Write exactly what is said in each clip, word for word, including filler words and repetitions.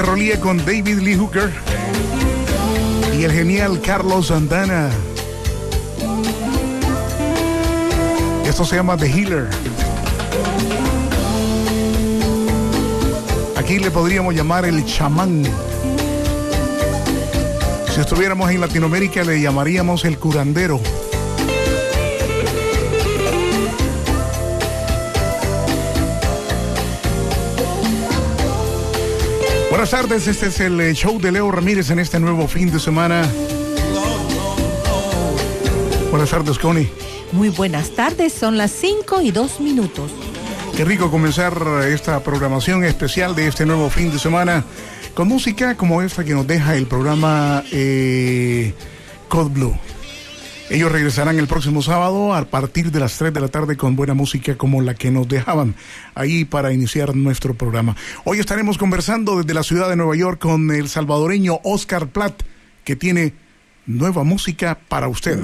Rolía con David Lee Hooker y el genial Carlos Santana. Esto se llama The Healer. Aquí le podríamos llamar el chamán. Si estuviéramos en Latinoamérica le llamaríamos el curandero. Buenas tardes, este es el show de Leo Ramírez en este nuevo fin de semana. Buenas tardes, Connie. Muy buenas tardes, son las cinco y dos minutos. Qué rico comenzar esta programación especial de este nuevo fin de semana con música como esta que nos deja el programa eh, Code Blue. Ellos regresarán el próximo sábado a partir de las tres de la tarde con buena música como la que nos dejaban ahí para iniciar nuestro programa. Hoy estaremos conversando desde la ciudad de Nueva York con el salvadoreño Oscar Platt, que tiene nueva música para usted.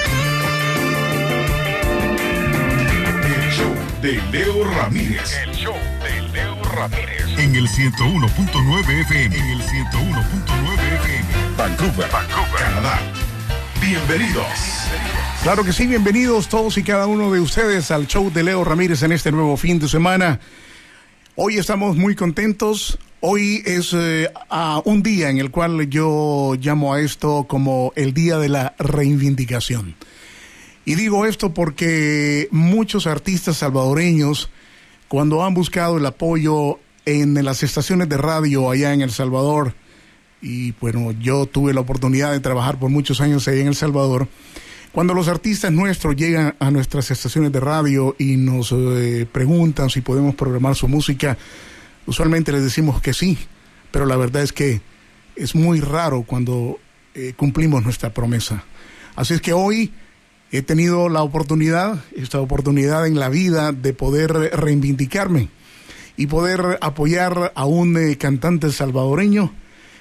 El show de Leo Ramírez. El show de Leo Ramírez. En el ciento uno punto nueve F M. En el ciento uno punto nueve F M. Vancouver, Vancouver, Canadá. Bienvenidos. Claro que sí, bienvenidos todos y cada uno de ustedes al show de Leo Ramírez en este nuevo fin de semana. Hoy estamos muy contentos. Hoy es eh, a un día en el cual yo llamo a esto como el día de la reivindicación. Y digo esto porque muchos artistas salvadoreños, cuando han buscado el apoyo en las estaciones de radio allá en El Salvador, y bueno, yo tuve la oportunidad de trabajar por muchos años ahí en El Salvador. Cuando los artistas nuestros llegan a nuestras estaciones de radio y nos eh, preguntan si podemos programar su música, usualmente les decimos que sí, pero la verdad es que es muy raro cuando eh, cumplimos nuestra promesa. Así es que hoy he tenido la oportunidad, esta oportunidad en la vida de poder reivindicarme y poder apoyar a un eh, cantante salvadoreño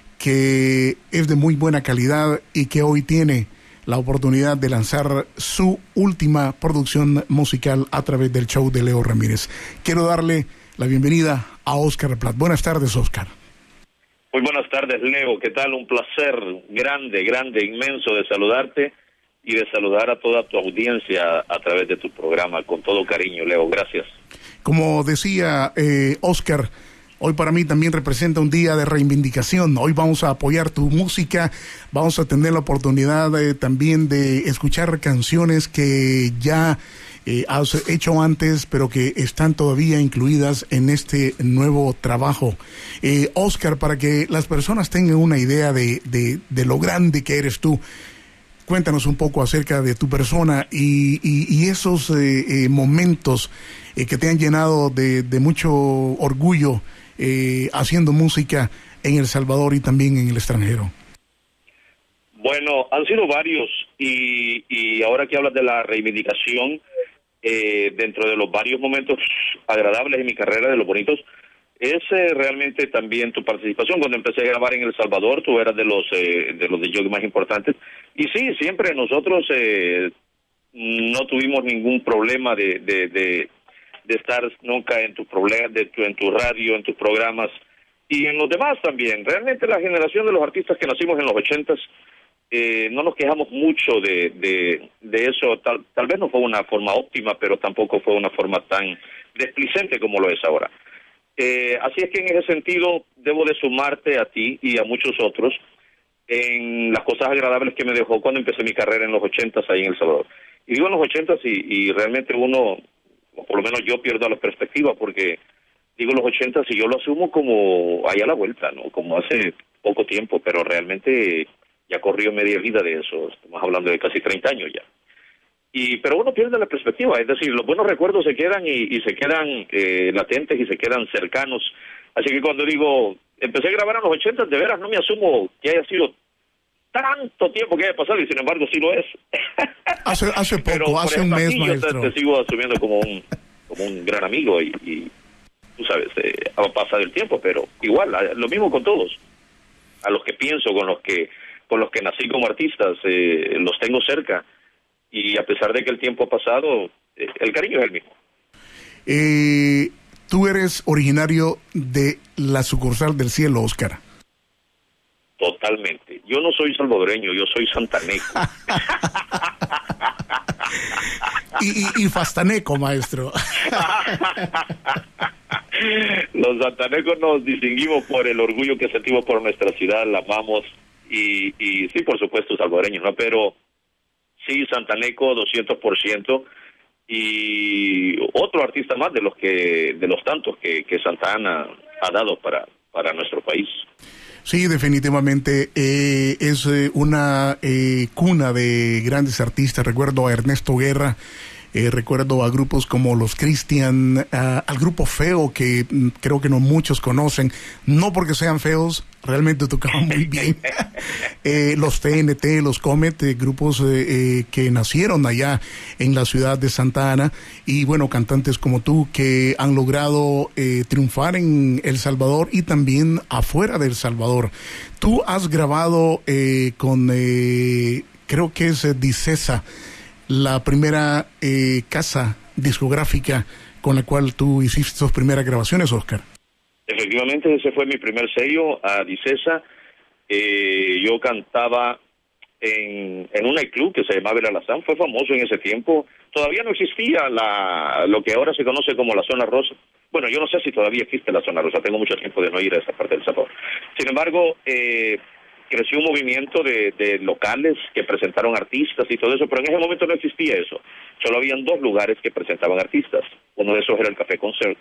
que es de muy buena calidad y que hoy tiene la oportunidad de lanzar su última producción musical a través del show de Leo Ramírez. Quiero darle la bienvenida a Oscar Platt. Buenas tardes, Oscar. Muy buenas tardes, Leo. ¿Qué tal? Un placer grande, grande, inmenso de saludarte y de saludar a toda tu audiencia a través de tu programa. Con todo cariño, Leo. Gracias. Como decía eh, Oscar, hoy para mí también representa un día de reivindicación. Hoy vamos a apoyar tu música, vamos a tener la oportunidad eh, también de escuchar canciones que ya eh, has hecho antes, pero que están todavía incluidas en este nuevo trabajo. Eh, Oscar, para que las personas tengan una idea de, de, de lo grande que eres tú, cuéntanos un poco acerca de tu persona y, y, y esos eh, eh, momentos eh, que te han llenado de, de mucho orgullo Eh, haciendo música en El Salvador y también en el extranjero. Bueno, han sido varios y, y ahora que hablas de la reivindicación, eh, dentro de los varios momentos agradables en mi carrera, de los bonitos, es eh, realmente también tu participación. Cuando empecé a grabar en El Salvador, tú eras de los eh, de los de jockey más importantes. Y sí, siempre nosotros eh, no tuvimos ningún problema de... de, de de estar nunca en tu problema, de tu, en tu radio, en tus programas y en los demás también. Realmente la generación de los artistas que nacimos en los ochentas eh, no nos quejamos mucho de, de, de eso. Tal, tal vez no fue una forma óptima, pero tampoco fue una forma tan desplicente como lo es ahora. Eh, así es que en ese sentido debo de sumarte a ti y a muchos otros en las cosas agradables que me dejó cuando empecé mi carrera en los ochentas ahí en El Salvador. Y digo en los ochentas y, y realmente uno, o por lo menos yo, pierdo la perspectiva porque digo los ochentas y yo lo asumo como ahí a la vuelta, ¿no? Como hace poco tiempo, pero realmente ya corrió media vida de eso. Estamos hablando de casi treinta años ya. Y pero uno pierde la perspectiva, es decir, los buenos recuerdos se quedan y, y se quedan eh, latentes y se quedan cercanos. Así que cuando digo, empecé a grabar en los ochentas, de veras no me asumo que haya sido tanto tiempo que haya pasado, y sin embargo sí lo es. Hace, hace poco, pero, hace ejemplo, un mes, yo maestro. te, te sigo asumiendo como un como un gran amigo y, y tú sabes, eh, ha pasado el tiempo, pero igual, lo mismo con todos. A los que pienso, con los que con los que nací como artistas, eh, los tengo cerca. Y a pesar de que el tiempo ha pasado, eh, el cariño es el mismo. Eh, tú eres originario de la sucursal del Cielo, Oscar. totalmente. Yo no soy salvadoreño, yo soy santaneco. y, y, y fastaneco, maestro. Los santanecos nos distinguimos por el orgullo que sentimos por nuestra ciudad, la amamos, y, y sí, por supuesto, salvadoreños, ¿no? Pero sí, santaneco, doscientos por ciento, y otro artista más de los que de los tantos que, que Santa Ana ha dado para, para nuestro país. Sí, definitivamente eh, es eh, una eh, cuna de grandes artistas. Recuerdo a Ernesto Guerra, eh, recuerdo a grupos como Los Cristian, a, al grupo Feo, que mm, creo que no muchos conocen, no porque sean feos, realmente tocaban muy bien. eh, los T N T, los Comet, eh, grupos eh, eh, que nacieron allá en la ciudad de Santa Ana, y bueno, cantantes como tú que han logrado eh, triunfar en El Salvador y también afuera de El Salvador. Tú has grabado eh, con, eh, creo que es eh, Dicesa, la primera eh, casa discográfica con la cual tú hiciste tus primeras grabaciones, Oscar. Efectivamente, ese fue mi primer sello, a Dicesa. Eh, yo cantaba en, en un nightclub que se llamaba El Alazán, fue famoso en ese tiempo. Todavía no existía la lo que ahora se conoce como la Zona Rosa. Bueno, yo no sé si todavía existe la Zona Rosa, tengo mucho tiempo de no ir a esa parte del Salvador. Sin embargo, eh, creció un movimiento de, de locales que presentaron artistas y todo eso, pero en ese momento no existía eso. Solo habían dos lugares que presentaban artistas. Uno de esos era el Café Concert,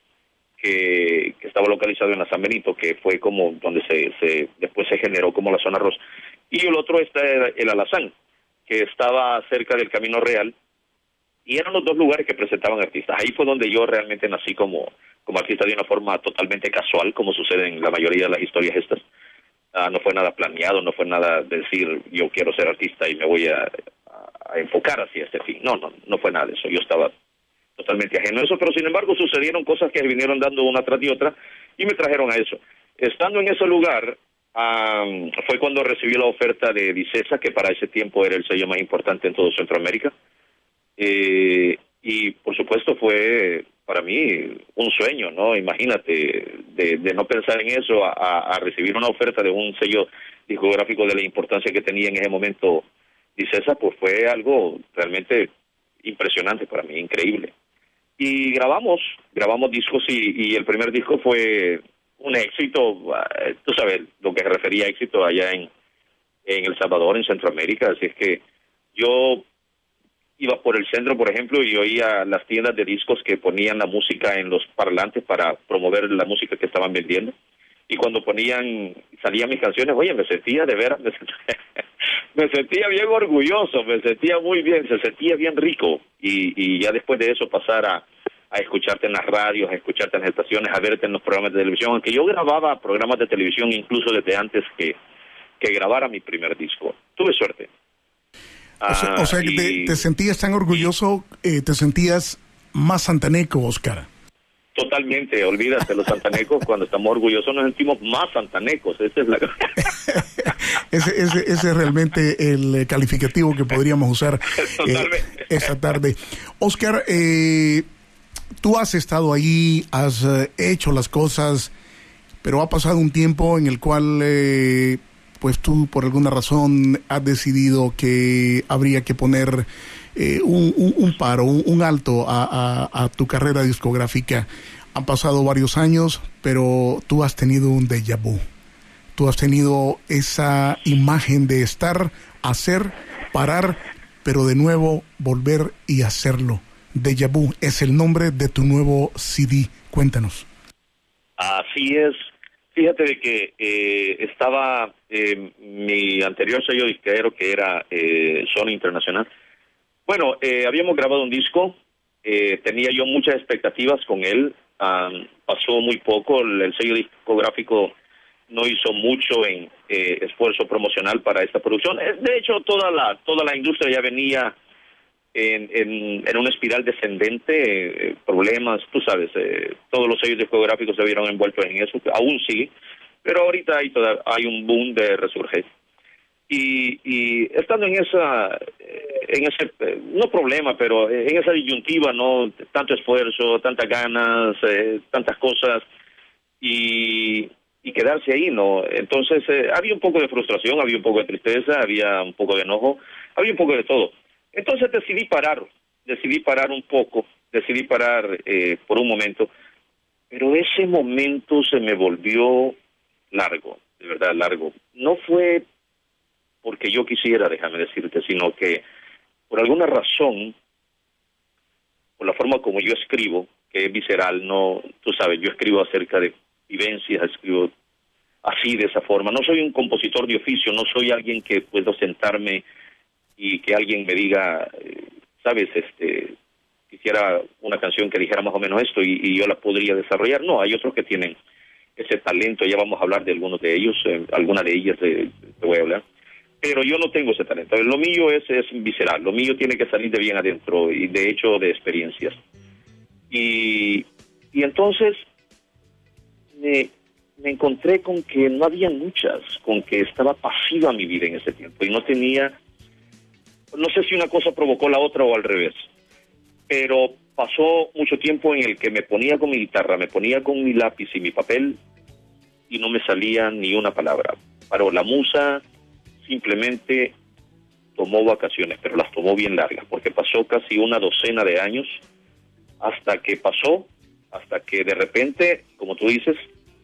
que, que estaba localizado en la San Benito, que fue como donde se, se después se generó como la Zona Rosa. Y el otro está el Alazán, que estaba cerca del Camino Real, y eran los dos lugares que presentaban artistas. Ahí fue donde yo realmente nací como, como artista de una forma totalmente casual, como sucede en la mayoría de las historias estas. Uh, no fue nada planeado, no fue nada decir yo quiero ser artista y me voy a, a, a enfocar hacia este fin. No, no, no fue nada de eso. Yo estaba totalmente ajeno a eso, pero sin embargo sucedieron cosas que vinieron dando una tras de otra y me trajeron a eso. Estando en ese lugar, um, fue cuando recibí la oferta de Dicesa, que para ese tiempo era el sello más importante en todo Centroamérica. Eh, y por supuesto fue para mí un sueño, ¿no? Imagínate, de, de no pensar en eso a, a recibir una oferta de un sello discográfico de la importancia que tenía en ese momento Dicesa, pues fue algo realmente impresionante para mí, increíble. Y grabamos, grabamos discos y, y el primer disco fue un éxito, tú sabes, lo que se refería a éxito allá en, en El Salvador, en Centroamérica, así es que yo iba por el centro, por ejemplo, y oía las tiendas de discos que ponían la música en los parlantes para promover la música que estaban vendiendo. Y cuando ponían, salían mis canciones, oye, me sentía de veras, me sentía, me sentía bien orgulloso, me sentía muy bien, se sentía bien rico. Y, y ya después de eso pasar a, a escucharte en las radios, a escucharte en las estaciones, a verte en los programas de televisión, aunque yo grababa programas de televisión incluso desde antes que, que grabara mi primer disco. Tuve suerte. O sea, o sea que y, te, te sentías tan orgulloso, eh, te sentías más santaneco, Oscar. Totalmente, olvídate, los santanecos, cuando estamos orgullosos nos sentimos más santanecos, esa es la... ese, ese, ese es realmente el calificativo que podríamos usar eh, esta tarde. Oscar, eh, tú has estado allí, has eh, hecho las cosas, pero ha pasado un tiempo en el cual... Eh, pues tú por alguna razón has decidido que habría que poner eh, un, un, un paro, un, un alto a, a, a tu carrera discográfica. Han pasado varios años, pero tú has tenido un déjà vu. Tú has tenido esa imagen de estar, hacer, parar, pero de nuevo volver y hacerlo. Déjà vu es el nombre de tu nuevo C D. Cuéntanos. Así es. Fíjate de que eh, estaba eh, mi anterior sello disquero, que era eh, Sony Internacional. Bueno, eh, habíamos grabado un disco, eh, tenía yo muchas expectativas con él, um, pasó muy poco, el, el sello discográfico no hizo mucho en eh, esfuerzo promocional para esta producción. De hecho, toda la toda la industria ya venía en, en, en una espiral descendente, eh, problemas, tú sabes, eh, todos los sellos discográficos se vieron envueltos en eso, aún sí, pero ahorita hay, toda, hay un boom de resurgir. Y, y estando en esa, en ese, no problema, pero en esa disyuntiva, no tanto esfuerzo, tantas ganas, eh, tantas cosas, y y quedarse ahí, ¿no? Entonces eh, había un poco de frustración, había un poco de tristeza, había un poco de enojo, había un poco de todo. Entonces decidí parar, decidí parar un poco, decidí parar eh, por un momento, pero ese momento se me volvió largo, de verdad largo. No fue porque yo quisiera, déjame decirte, sino que por alguna razón, por la forma como yo escribo, que es visceral, no, tú sabes, yo escribo acerca de vivencias, escribo así, de esa forma. No soy un compositor de oficio, no soy alguien que puedo sentarme y que alguien me diga, eh, sabes, este, quisiera una canción que dijera más o menos esto y, y yo la podría desarrollar. No, hay otros que tienen ese talento, ya vamos a hablar de algunos de ellos, eh, alguna de ellas eh, te voy a hablar. Pero yo no tengo ese talento. Lo mío es, es visceral, lo mío tiene que salir de bien adentro y de hecho de experiencias. Y, y entonces me, me encontré con que no había muchas, con que estaba pasiva mi vida en ese tiempo y no tenía, no sé si una cosa provocó la otra o al revés, pero pasó mucho tiempo en el que me ponía con mi guitarra, me ponía con mi lápiz y mi papel y no me salía ni una palabra. Pero la musa simplemente tomó vacaciones, pero las tomó bien largas, porque pasó casi una docena de años hasta que pasó, hasta que de repente, como tú dices,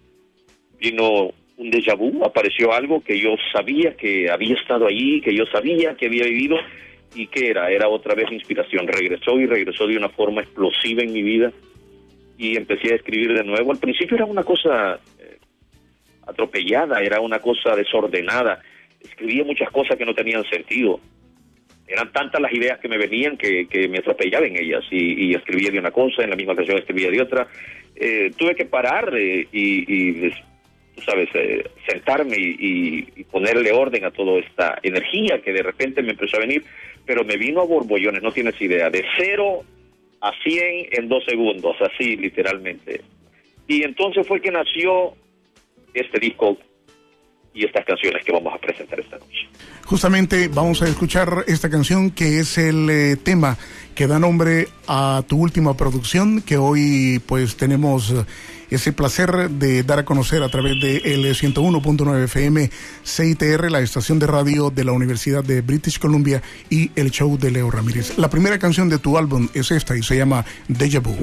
vino un déjà vu, apareció algo que yo sabía que había estado allí, que yo sabía que había vivido, y que era, era otra vez inspiración, regresó y regresó de una forma explosiva en mi vida, y empecé a escribir de nuevo. Al principio era una cosa eh, atropellada, era una cosa desordenada, escribía muchas cosas que no tenían sentido. Eran tantas las ideas que me venían que, que me atropellaba en ellas y, y escribía de una cosa, en la misma canción escribía de otra. Eh, tuve que parar eh, y, y, tú sabes, eh, sentarme y, y ponerle orden a toda esta energía que de repente me empezó a venir, pero me vino a borbollones, no tienes idea, de cero a cien en dos segundos, así literalmente. Y entonces fue que nació este disco y estas canciones que vamos a presentar esta noche. Justamente vamos a escuchar esta canción que es el eh, tema que da nombre a tu última producción, que hoy pues tenemos ese placer de dar a conocer a través de el ciento uno punto nueve F M C I T R, la estación de radio de la Universidad de British Columbia, y el show de Leo Ramírez. La primera canción de tu álbum es esta y se llama Déjà Vu.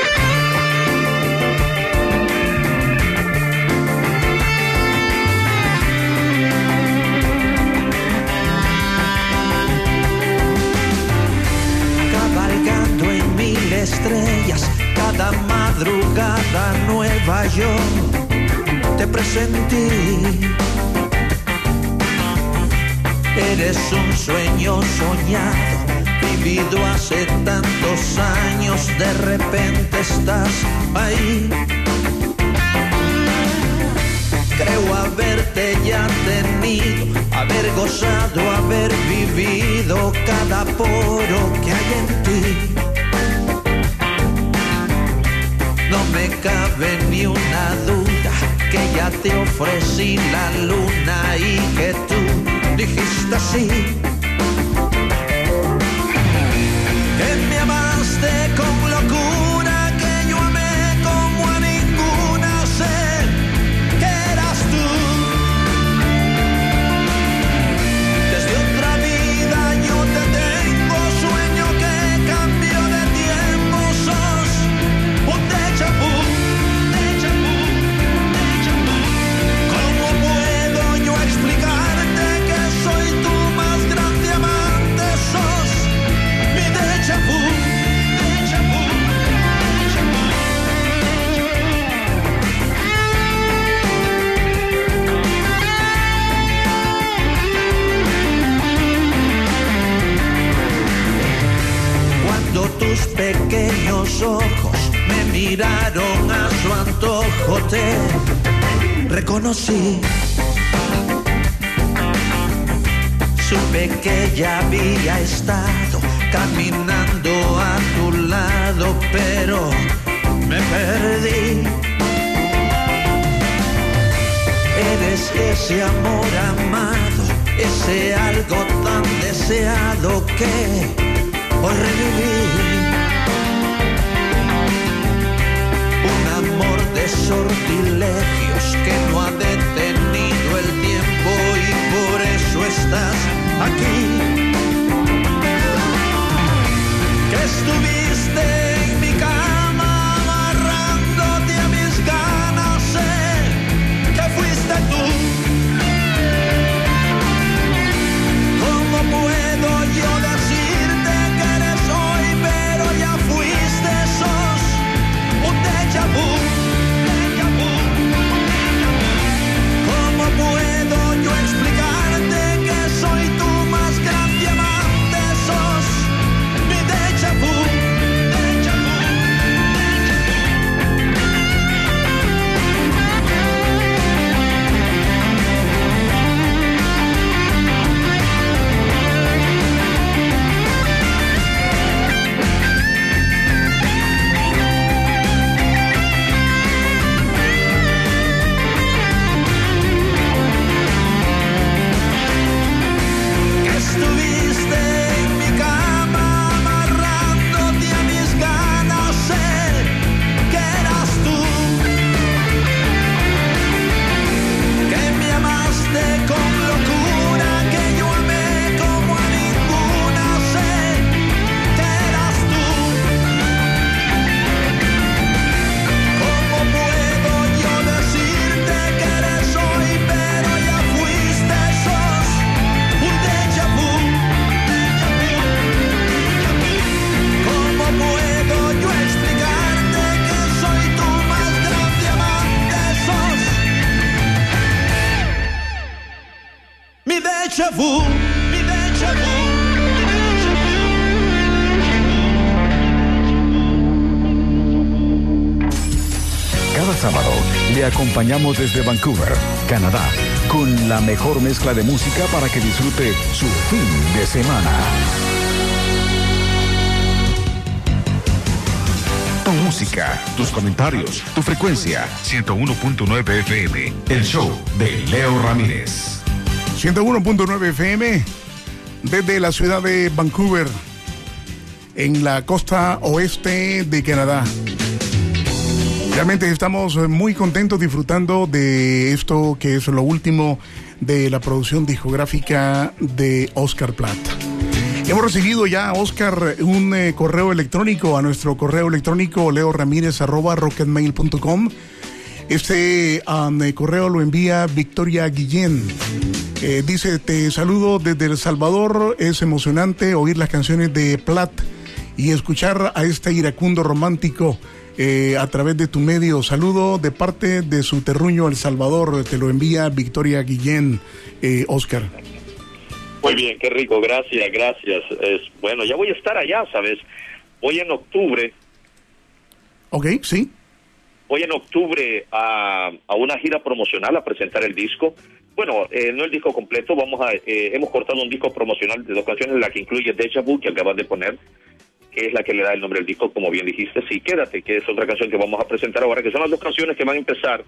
Estrellas, cada madrugada nueva yo te presentí. Eres un sueño soñado, vivido hace tantos años, de repente estás ahí. Creo haberte ya tenido, haber gozado, haber vivido cada poro que hay en ti. No me cabe ni una duda que ya te ofrecí la luna y que tú dijiste sí. Que me amaste con locura, que yo amé como a ninguna, sé que eras tú. Desde otra vida yo te tengo, sueño que cambió de tiempo, sos un déjà vu, déjà vu, déjà vu. ¿Cómo puedo yo explicarte que soy tu más grande amante? Sos mi déjà vu, déjà vu, déjà vu. Cuando tus pequeños ojos me miraron a su antojo, te reconocí. Supe que ya había estado caminando a tu lado, pero me perdí. Eres ese amor amado, ese algo tan deseado que hoy reviví. Un amor de sortilegios lejos que no ha detenido el tiempo y por eso estás aquí. Que estuviste en mi cama amarrándote a mis ganas, sé que fuiste tú. ¿Cómo puedo yo decirte que eres hoy, pero ya fuiste, sos un déjà vu? ¿Cómo puedo yo explicarte que soy tu más grande amante? Sos mi déjà vu, déjà vu, que estuviste en mi cama amarrándote a mis ganas, sé que eras tú, que me amaste con locura, que yo amé como a ninguna, sé que eras tú. ¿Cómo puedo yo decirte que eres hoy, pero ya fuiste, sos un déjà vu? ¿Cómo puedo yo explicarte que soy tu más grande amante? Sos mi déjà vu, mi déjà vu, mi déjà vu. Cada sábado le acompañamos desde Vancouver, Canadá, con la mejor mezcla de música para que disfrute su fin de semana. Tu música, tus comentarios, tu frecuencia, ciento uno punto nueve F M, el show de Leo Ramírez. ciento uno punto nueve F M desde la ciudad de Vancouver, en la costa oeste de Canadá. Realmente estamos muy contentos disfrutando de esto que es lo último de la producción discográfica de Oscar Platt. Hemos recibido ya, Oscar, un eh, correo electrónico a nuestro correo electrónico leoramírez arroba rocketmail punto com. Este um, eh, correo lo envía Victoria Guillén. Eh, dice: te saludo desde El Salvador. Es emocionante oír las canciones de Platt y escuchar a este iracundo romántico eh, a través de tu medio. Saludo de parte de su terruño El Salvador. Te lo envía Victoria Guillén, eh, Oscar. Muy bien, qué rico, gracias, gracias. Es, bueno, ya voy a estar allá, ¿sabes? Voy en octubre. Ok, sí. Voy en octubre a, a una gira promocional a presentar el disco. Bueno, eh, no el disco completo, vamos a eh, hemos cortado un disco promocional de dos canciones, la que incluye Déjà Vu, que acabas de poner, que es la que le da el nombre al disco, como bien dijiste. Sí, Quédate, que es otra canción que vamos a presentar ahora, que son las dos canciones que van a empezar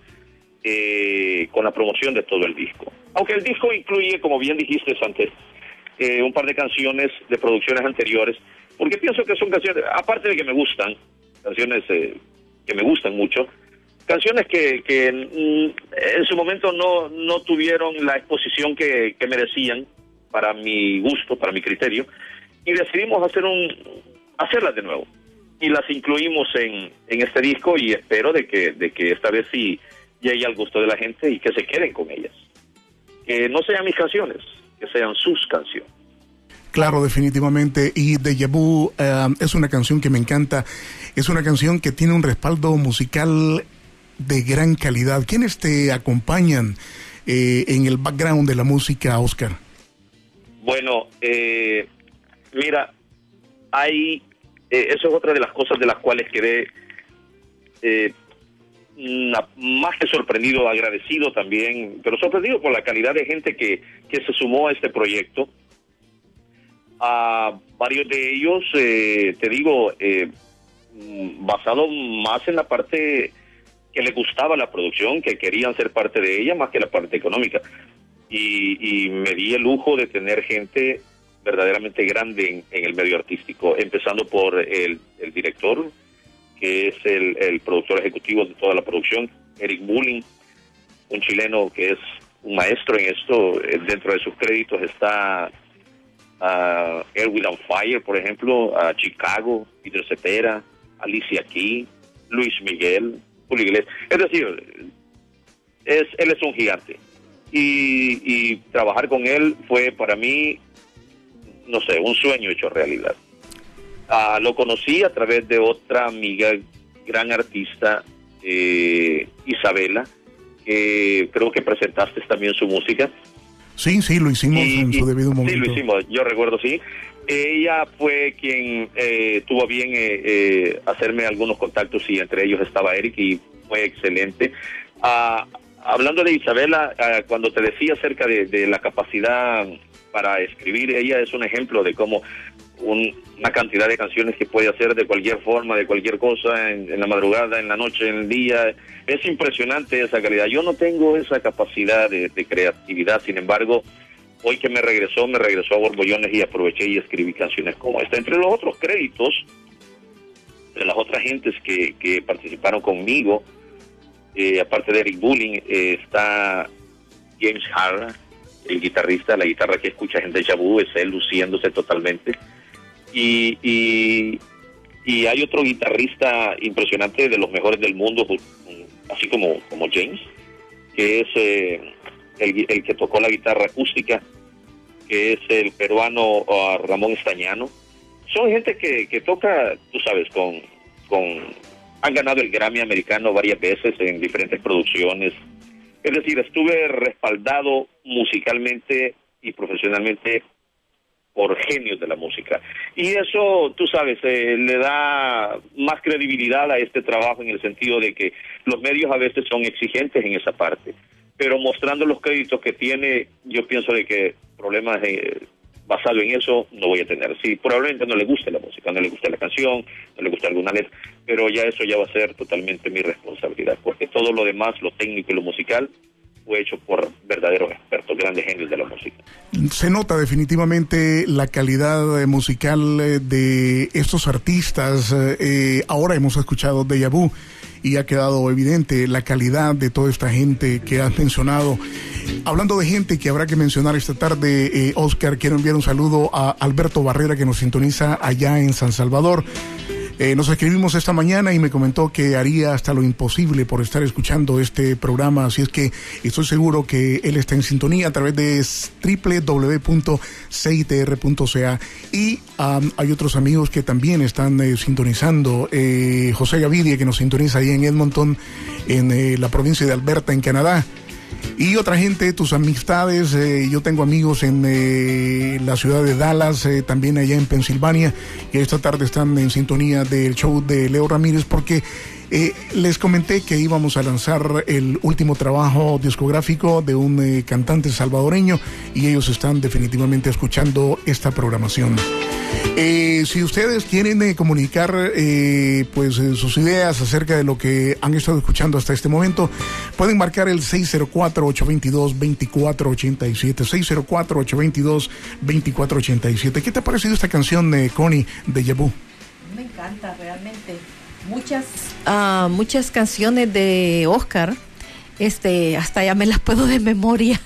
eh, con la promoción de todo el disco. Aunque el disco incluye, como bien dijiste antes, eh, un par de canciones de producciones anteriores, porque pienso que son canciones, aparte de que me gustan, canciones eh, que me gustan mucho, canciones que, que mm, en su momento no, no tuvieron la exposición que, que merecían para mi gusto, para mi criterio, y decidimos hacer un hacerlas de nuevo. Y las incluimos en, en este disco, y espero de que, de que esta vez sí llegue al gusto de la gente y que se queden con ellas. Que no sean mis canciones, que sean sus canciones. Claro, definitivamente. Y Déjà Vu uh, es una canción que me encanta. Es una canción que tiene un respaldo musical de gran calidad. ¿Quiénes te acompañan eh, en el background de la música, Oscar? Bueno, eh, mira, hay... Eh, eso es otra de las cosas de las cuales quedé eh, una, más que sorprendido, agradecido también, pero sorprendido por la calidad de gente que, que se sumó a este proyecto. A varios de ellos, eh, te digo, eh, basado más en la parte que les gustaba la producción, que querían ser parte de ella, más que la parte económica. Y, y me di el lujo de tener gente verdaderamente grande en, en el medio artístico, empezando por el, el director, que es el, el productor ejecutivo de toda la producción, Eric Bulling, un chileno que es un maestro en esto. Dentro de sus créditos está uh, Air, Wind and Fire, por ejemplo, uh, Chicago, Peter Cetera, Alicia Keys, Luis Miguel, Julio Iglesias. Es decir, es, él es un gigante. Y, y trabajar con él fue para mí, no sé, un sueño hecho realidad. Uh, lo conocí a través de otra amiga, gran artista, eh, Isabela, que creo que presentaste también su música. Sí, sí, lo hicimos y, en su debido momento. Sí, lo hicimos, yo recuerdo, sí. Ella fue quien eh, tuvo bien eh, eh, hacerme algunos contactos y entre ellos estaba Eric y fue excelente. Uh, hablando de Isabela, uh, cuando te decía acerca de, de la capacidad para escribir, ella es un ejemplo de cómo un, una cantidad de canciones que puede hacer de cualquier forma, de cualquier cosa, en, en la madrugada, en la noche, en el día. Es impresionante esa calidad. Yo no tengo esa capacidad de, de creatividad, sin embargo, hoy que me regresó, me regresó a Borbollones y aproveché y escribí canciones como esta. Entre los otros créditos, de las otras gentes que, que participaron conmigo, eh, aparte de Eric Bulling, eh, está James Harra, el guitarrista, la guitarra que escuchas en Deja Vu, es él luciéndose totalmente. Y, y, y hay otro guitarrista impresionante, de los mejores del mundo, así como, como James, que es eh, el, el que tocó la guitarra acústica, que es el peruano uh, Ramón Estañano. Son gente que, que toca, tú sabes, con, con han ganado el Grammy americano varias veces en diferentes producciones. Es decir, estuve respaldado musicalmente y profesionalmente por genios de la música. Y eso, tú sabes, eh, le da más credibilidad a este trabajo, en el sentido de que los medios a veces son exigentes en esa parte. Pero mostrando los créditos que tiene, yo pienso de que problemas eh, basados en eso no voy a tener. Sí, probablemente no le guste la música, no le guste la canción, no le guste alguna letra, pero ya eso ya va a ser totalmente mi responsabilidad, porque todo lo demás, lo técnico y lo musical, fue hecho por verdaderos expertos, grandes genios de la música. Se nota definitivamente la calidad eh, musical eh, de estos artistas. Eh, ahora hemos escuchado Deja Vu y ha quedado evidente la calidad de toda esta gente que has mencionado. Hablando de gente que habrá que mencionar esta tarde, eh, Oscar, quiero enviar un saludo a Alberto Barrera, que nos sintoniza allá en San Salvador. Eh, nos escribimos esta mañana y me comentó que haría hasta lo imposible por estar escuchando este programa, así es que estoy seguro que él está en sintonía a través de doble u doble u doble u punto c i t r punto c a. Y um, hay otros amigos que también están eh, sintonizando. Eh, José Gavidia, que nos sintoniza ahí en Edmonton, en eh, la provincia de Alberta, en Canadá. Y otra gente, tus amistades, eh, yo tengo amigos en eh, la ciudad de Dallas, eh, también allá en Pensilvania, que esta tarde están en sintonía del show de Leo Ramírez, porque eh, les comenté que íbamos a lanzar el último trabajo discográfico de un eh, cantante salvadoreño, y ellos están definitivamente escuchando esta programación. Eh, si ustedes quieren eh, comunicar eh, pues eh, sus ideas acerca de lo que han estado escuchando hasta este momento, pueden marcar el seis cero cuatro, ocho dos dos, dos cuatro ocho siete, seis cero cuatro, ocho dos dos, dos cuatro ocho siete. ¿Qué te ha parecido esta canción, eh, Connie, de Deja Vu? Me encanta realmente. Muchas, uh, muchas canciones de Oscar, este, hasta ya me las puedo de memoria.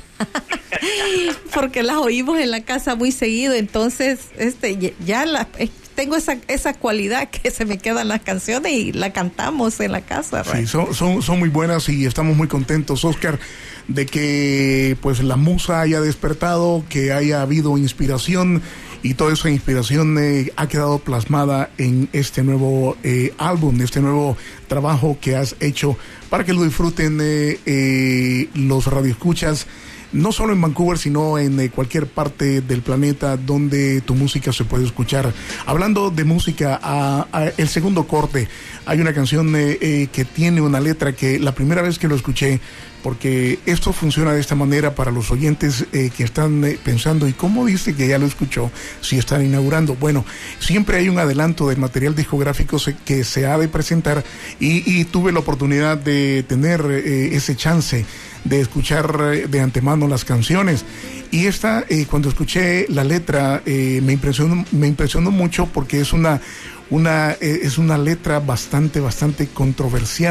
Porque las oímos en la casa muy seguido, entonces este ya la, tengo esa esa cualidad que se me quedan las canciones y la cantamos en la casa. Sí, son, son, son muy buenas y estamos muy contentos, Oscar, de que pues la musa haya despertado, que haya habido inspiración, y toda esa inspiración eh, ha quedado plasmada en este nuevo eh, álbum, este nuevo trabajo que has hecho para que lo disfruten eh, eh, los radioescuchas, no solo en Vancouver, sino en eh, cualquier parte del planeta donde tu música se puede escuchar. Hablando de música, a, a el segundo corte, hay una canción eh, eh, que tiene una letra que la primera vez que lo escuché, porque esto funciona de esta manera para los oyentes eh, que están eh, pensando, ¿y cómo dice que ya lo escuchó si están inaugurando? Bueno, siempre hay un adelanto del material discográfico se, que se ha de presentar, y, y tuve la oportunidad de tener eh, ese chance de escuchar eh, de antemano las canciones. Y esta, eh, cuando escuché la letra, eh, me impresionó, me impresionó mucho, porque es una, una, eh, es una letra bastante, bastante controversial.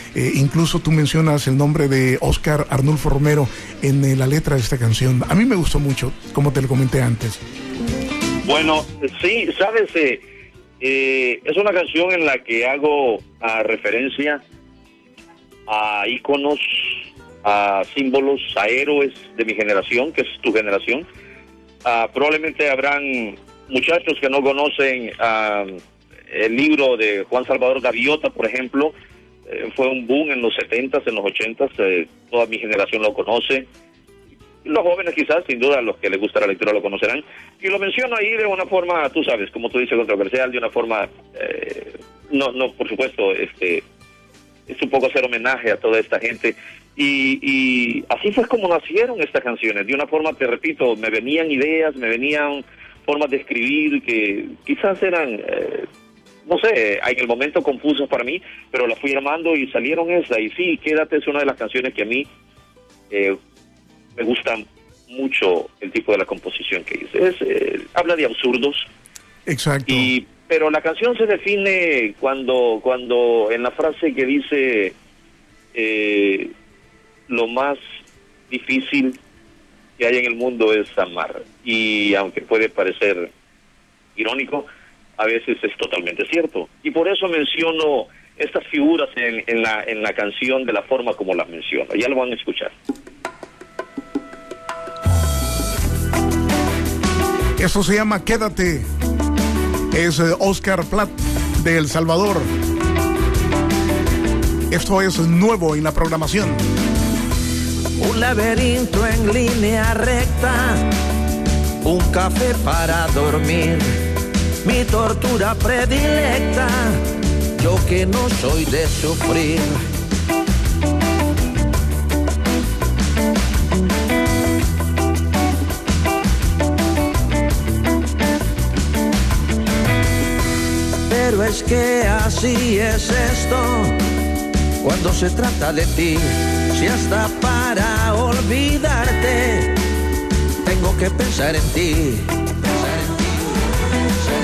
Eh, incluso tú mencionas el nombre de Óscar Arnulfo Romero en eh, la letra de esta canción. A mí me gustó mucho, como te lo comenté antes. Bueno, sí, sabes, eh, eh, es una canción en la que hago a referencia a íconos, a símbolos, a héroes de mi generación, que es tu generación. Uh, probablemente habrán muchachos que no conocen uh, el libro de Juan Salvador Gaviota, por ejemplo. Eh, fue un boom en los setentas, en los ochentas, eh, toda mi generación lo conoce. Los jóvenes quizás, sin duda, los que les gusta la lectura lo conocerán. Y lo menciono ahí de una forma, tú sabes, como tú dices, controversial, de una forma, eh, no, no, por supuesto, este, es un poco hacer homenaje a toda esta gente. Y, y así fue como nacieron estas canciones. De una forma, te repito, me venían ideas, me venían formas de escribir que quizás eran, eh, no sé, en el momento confusos para mí, pero las fui armando y salieron esas. Y sí, Quédate es una de las canciones que a mí eh, me gusta mucho el tipo de la composición que hice. Es, eh, habla de absurdos. Exacto. Y, pero la canción se define cuando, cuando en la frase que dice... Eh, lo más difícil que hay en el mundo es amar. Y aunque puede parecer irónico, a veces es totalmente cierto. Y por eso menciono estas figuras en, en, la, en la canción de la forma como las menciono. Ya lo van a escuchar. Eso se llama Quédate. Es eh, Óscar Plat de El Salvador. Esto es nuevo en la programación. Un laberinto en línea recta, un café para dormir, mi tortura predilecta, yo que no soy de sufrir. Pero es que así es esto, cuando se trata de ti. Si hasta para olvidarte tengo que pensar en ti, pensar en ti, pensar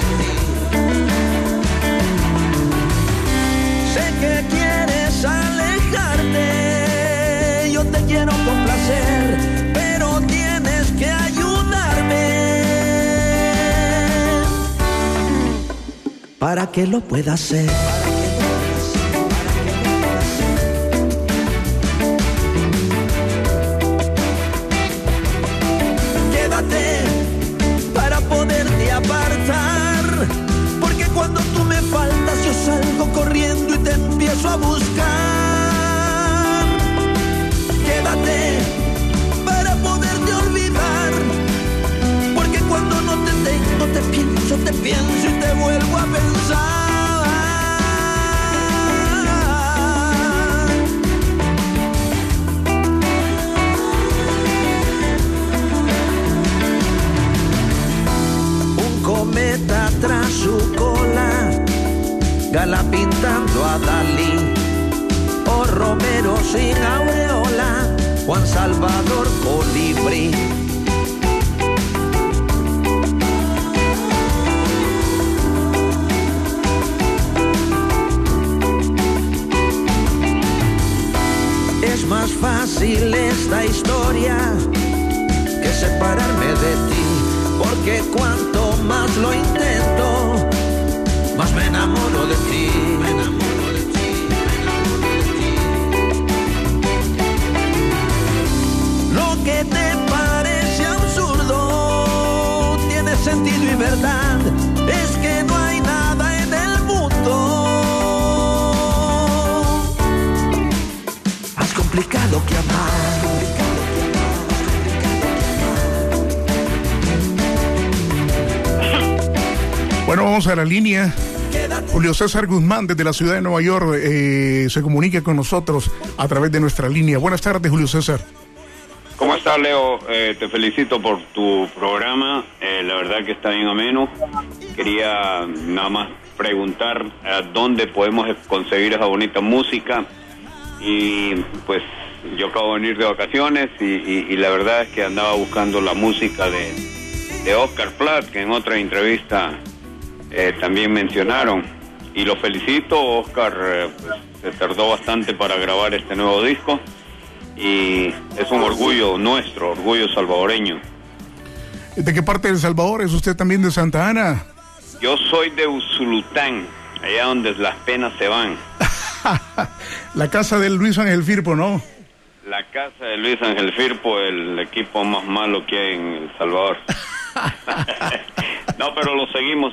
en ti. Sé que quieres alejarte, yo te quiero complacer, pero tienes que ayudarme para que lo pueda hacer. Salgo corriendo y te empiezo a buscar. Quédate para poderte olvidar, porque cuando no te tengo te pienso, te pienso y te vuelvo a pensar. Un cometa tras su cola, Gala pintando a Dalí, o Romero sin aureola, Juan Salvador colibrí. Es más fácil esta historia que separarme de ti, porque cuanto más lo intento, más me enamoro de ti, me enamoro de ti, me enamoro de ti. Lo que te parece absurdo tiene sentido y verdad, es que no hay nada en el mundo más complicado que amar. Bueno, vamos a la línea. Julio César Guzmán, desde la ciudad de Nueva York, eh, se comunica con nosotros a través de nuestra línea. Buenas tardes, Julio César. ¿Cómo estás, Leo? Eh, te felicito por tu programa. Eh, la verdad que está bien ameno. Quería nada más preguntar a dónde podemos conseguir esa bonita música. Y pues yo acabo de venir de vacaciones y, y, y la verdad es que andaba buscando la música de, de Óscar Plat, que en otra entrevista Eh, también mencionaron, y lo felicito. Oscar eh, pues, se tardó bastante para grabar este nuevo disco y es un orgullo nuestro, orgullo salvadoreño. ¿De qué parte de El Salvador? ¿Es usted también de Santa Ana? Yo soy de Usulután, allá donde las penas se van. La casa de Luis Ángel Firpo, ¿no? La casa de Luis Ángel Firpo, el equipo más malo que hay en El Salvador. No, pero lo seguimos.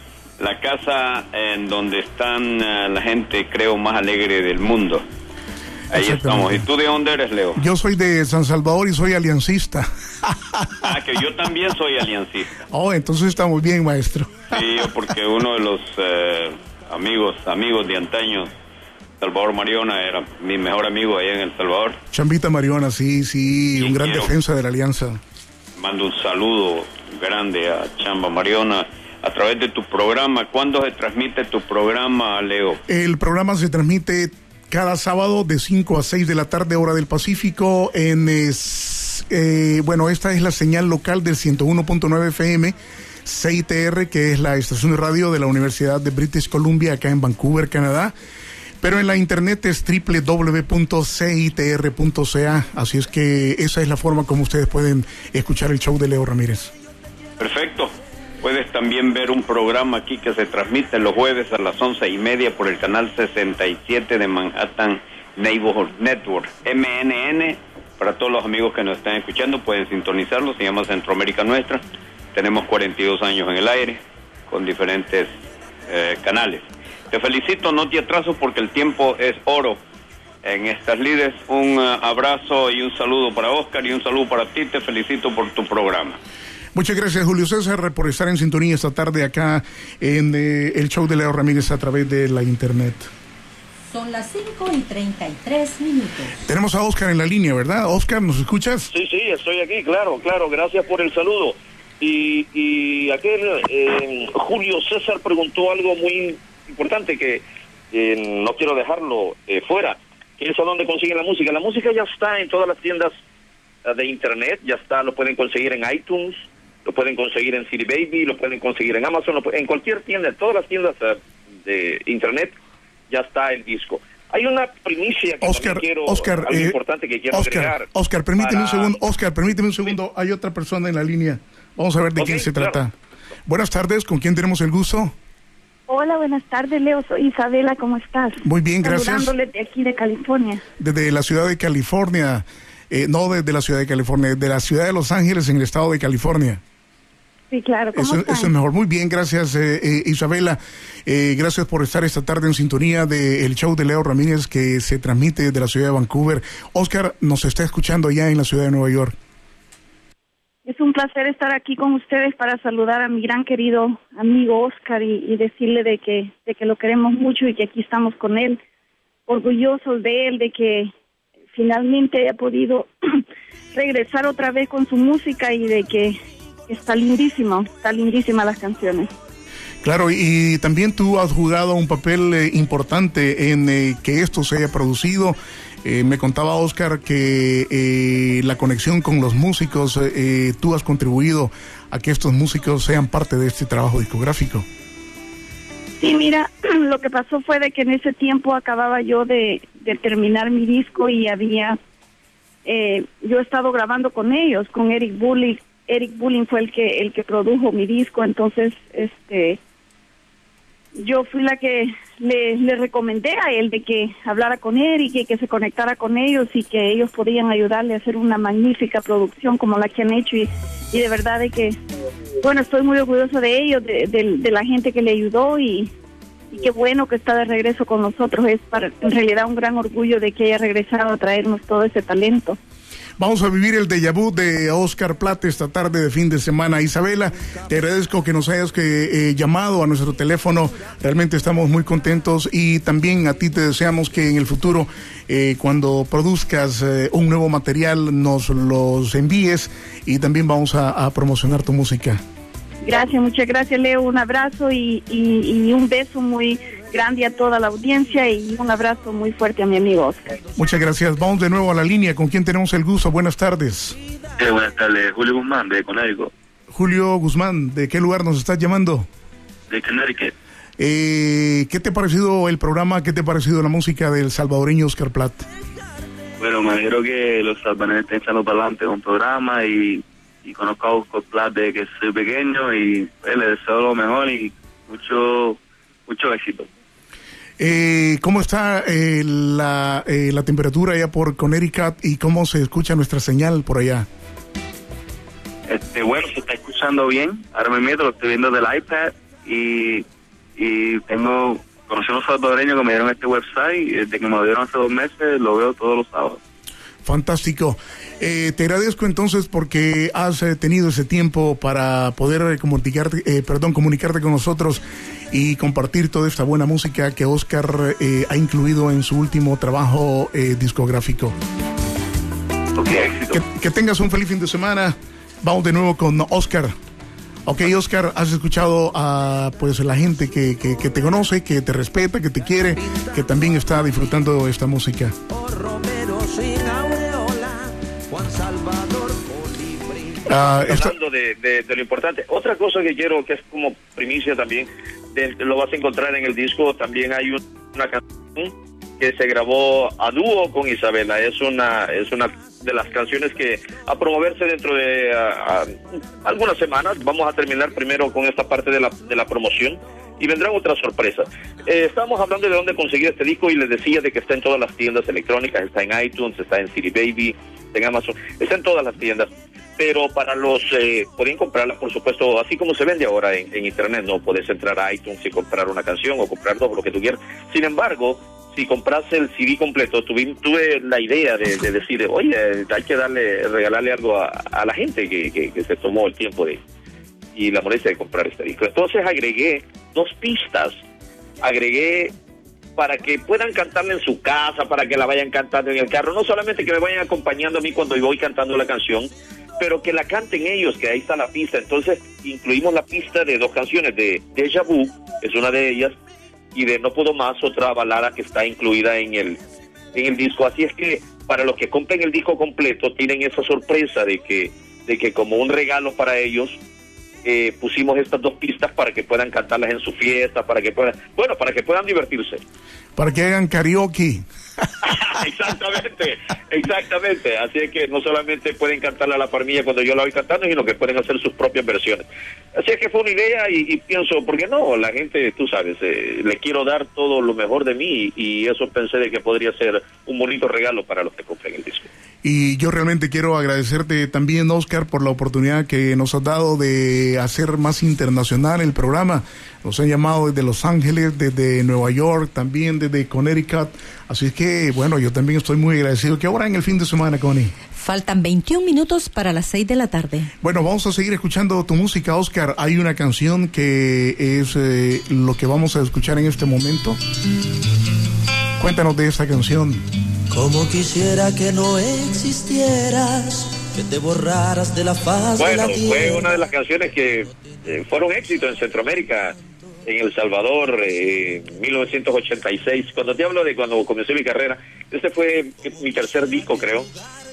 La casa en donde están uh, la gente, creo, más alegre del mundo. Ahí estamos. ¿Y tú de dónde eres, Leo? Yo soy de San Salvador y soy aliancista. Ah, que yo también soy aliancista. Oh, entonces estamos bien, maestro. Sí, porque uno de los eh, amigos, amigos de antaño, Salvador Mariona, era mi mejor amigo allá en El Salvador. Chambita Mariona, sí, sí, un gran defensa de la alianza. Mando un saludo grande a Chamba Mariona a través de tu programa. ¿Cuándo se transmite tu programa, Leo? El programa se transmite cada sábado de cinco a seis de la tarde, hora del Pacífico, en, es, eh, bueno, esta es la señal local del ciento uno punto nueve F M, C I T R, que es la estación de radio de la Universidad de British Columbia, acá en Vancouver, Canadá. Pero en la internet es doble u doble u doble u punto c i t r punto c a, así es que esa es la forma como ustedes pueden escuchar el show de Leo Ramírez. Perfecto. Puedes también ver un programa aquí que se transmite los jueves a las once y media por el canal sesenta y siete de Manhattan Neighborhood Network, M N N. Para todos los amigos que nos están escuchando, pueden sintonizarlo, se llama Centroamérica Nuestra. Tenemos cuarenta y dos años en el aire, con diferentes eh, canales. Te felicito, no te atraso porque el tiempo es oro en estas lides. Un uh, abrazo y un saludo para Oscar y un saludo para ti. Te felicito por tu programa. Muchas gracias, Julio César, por estar en sintonía esta tarde acá en eh, el show de Leo Ramírez a través de la internet. Son las cinco y treinta y tres minutos. Tenemos a Oscar en la línea, ¿verdad? Oscar, ¿nos escuchas? Sí, sí, estoy aquí, claro, claro, gracias por el saludo. Y, y aquel eh, Julio César preguntó algo muy importante que eh, no quiero dejarlo eh, fuera, que es a dónde consiguen la música. La música ya está en todas las tiendas uh, de internet, ya está, lo pueden conseguir en iTunes, lo pueden conseguir en C D Baby, lo pueden conseguir en Amazon, lo, en cualquier tienda, en todas las tiendas uh, de internet ya está el disco. Hay una primicia que Oscar, quiero, Oscar, algo eh, importante que quiero Oscar, agregar. Oscar, permíteme para... un segundo, Oscar, permíteme un segundo, hay otra persona en la línea. Vamos a ver de okay, quién se claro. trata. Buenas tardes, ¿con quién tenemos el gusto? Hola, buenas tardes, Leo. Soy Isabela, ¿cómo estás? Muy bien, gracias. Saludándole de aquí de California. Desde la ciudad de California, eh, no desde la ciudad de California, de la ciudad de Los Ángeles en el estado de California. Sí, claro, ¿cómo Eso, están? eso es mejor. Muy bien, gracias eh, eh, Isabela. Eh, gracias por estar esta tarde en sintonía del show de Leo Ramírez que se transmite desde la ciudad de Vancouver. Oscar nos está escuchando ya en la ciudad de Nueva York. Es un placer estar aquí con ustedes para saludar a mi gran querido amigo Oscar y, y decirle de que, de que lo queremos mucho y que aquí estamos con él, orgullosos de él, de que finalmente haya podido regresar otra vez con su música y de que está lindísimo, está lindísima las canciones. Claro, y también tú has jugado un papel eh, importante en eh, que esto se haya producido. Eh, me contaba Oscar que eh, la conexión con los músicos, eh, tú has contribuido a que estos músicos sean parte de este trabajo discográfico. Sí, mira, lo que pasó fue de que en ese tiempo acababa yo de, de terminar mi disco y había, eh, yo he estado grabando con ellos, con Eric Bulling. Eric Bulling fue el que el que produjo mi disco, entonces este yo fui la que le, le recomendé a él de que hablara con él y que, que se conectara con ellos y que ellos podían ayudarle a hacer una magnífica producción como la que han hecho y, y de verdad de que, bueno, estoy muy orgulloso de ellos, de, de, de la gente que le ayudó y, y qué bueno que está de regreso con nosotros. Es para, en realidad un gran orgullo de que haya regresado a traernos todo ese talento. Vamos a vivir el déjà vu de Oscar Plate esta tarde de fin de semana. Isabela, te agradezco que nos hayas que, eh, llamado a nuestro teléfono. Realmente estamos muy contentos y también a ti te deseamos que en el futuro, eh, cuando produzcas eh, un nuevo material, nos los envíes y también vamos a, a promocionar tu música. Gracias, muchas gracias, Leo. Un abrazo y, y, y un beso muy grande a toda la audiencia y un abrazo muy fuerte a mi amigo Oscar. Muchas gracias. Vamos de nuevo a la línea. ¿Con quién tenemos el gusto? Buenas tardes. Eh, buenas tardes. Julio Guzmán, de Connecticut. Julio Guzmán, ¿de qué lugar nos estás llamando? De Connecticut. Eh, ¿Qué te ha parecido el programa? ¿Qué te ha parecido la música del salvadoreño Oscar Platt? Bueno, me alegro que los salvadoreños estén echando para adelante con un programa y, y conozco a Oscar Platt desde que soy pequeño y pues, le deseo lo mejor y mucho, mucho éxito. Eh, ¿Cómo está eh, la, eh, la temperatura allá por Connecticut y cómo se escucha nuestra señal por allá? Este, bueno, se está escuchando bien. Ahora mismo lo estoy viendo del iPad y, y tengo, conocí a unos salvadoreños que me dieron este website y desde que me lo dieron hace dos meses lo veo todos los sábados. Fantástico. Eh, te agradezco entonces porque has eh, tenido ese tiempo para poder eh, comunicarte, eh, perdón, comunicarte con nosotros y compartir toda esta buena música que Oscar eh, ha incluido en su último trabajo eh, discográfico. Okay, que, que tengas un feliz fin de semana. Vamos de nuevo con Oscar. Ok, Oscar, has escuchado a pues la gente que, que, que te conoce, que te respeta, que te quiere, que también está disfrutando esta música. Uh, Hablando de, de, de lo importante, otra cosa que quiero que es como primicia también, de, lo vas a encontrar en el disco, también hay un, una canción que se grabó a dúo con Isabela, es una es una de las canciones que a promoverse dentro de uh, uh, algunas semanas. Vamos a terminar primero con esta parte de la, de la promoción y vendrán otras sorpresas. Eh, estábamos hablando de dónde conseguir este disco y les decía de que está en todas las tiendas electrónicas, está en iTunes, está en C D Baby, está en Amazon, está en todas las tiendas. Pero para los, eh, pueden comprarla, por supuesto, así como se vende ahora en, en internet, no puedes entrar a iTunes y comprar una canción o comprar dos, lo que tú quieras. Sin embargo, si compras el C D completo, tuve, tuve la idea de, de decir, oye, hay que darle, regalarle algo a, a la gente que, que, que se tomó el tiempo de y la molestia de comprar este disco. Entonces agregué dos pistas, agregué para que puedan cantarla en su casa, para que la vayan cantando en el carro, no solamente que me vayan acompañando a mí cuando voy cantando la canción, pero que la canten ellos, que ahí está la pista. Entonces incluimos la pista de dos canciones, de Deja Vu, es una de ellas, y de No Puedo Más, otra balada que está incluida en el en el disco. Así es que para los que compren el disco completo tienen esa sorpresa de que de que como un regalo para ellos eh, pusimos estas dos pistas para que puedan cantarlas en su fiesta, para que puedan, bueno, para que puedan divertirse. Para que hagan karaoke. Exactamente, exactamente. Así es que no solamente pueden cantarla a la par mía cuando yo la voy cantando, sino que pueden hacer sus propias versiones. Así es que fue una idea y, y pienso, ¿por qué no? La gente, tú sabes, eh, le quiero dar todo lo mejor de mí y eso pensé de que podría ser un bonito regalo para los que compren el disco. Y yo realmente quiero agradecerte también, Oscar, por la oportunidad que nos has dado de hacer más internacional el programa. Nos han llamado desde Los Ángeles, desde Nueva York, también desde Connecticut. Así es que, bueno, yo también estoy muy agradecido. ¿Qué hora en el fin de semana, Connie? Faltan veintiún minutos para las seis de la tarde. Bueno, vamos a seguir escuchando tu música, Oscar. Hay una canción que es eh, lo que vamos a escuchar en este momento. Cuéntanos de esta canción. Como quisiera que no existieras, que te borraras de la faz bueno, de la tierra. Fue una de las canciones que eh, fueron éxito en Centroamérica, en El Salvador, en eh, mil novecientos ochenta y seis. Cuando te hablo de cuando comencé mi carrera, este fue mi tercer disco, creo.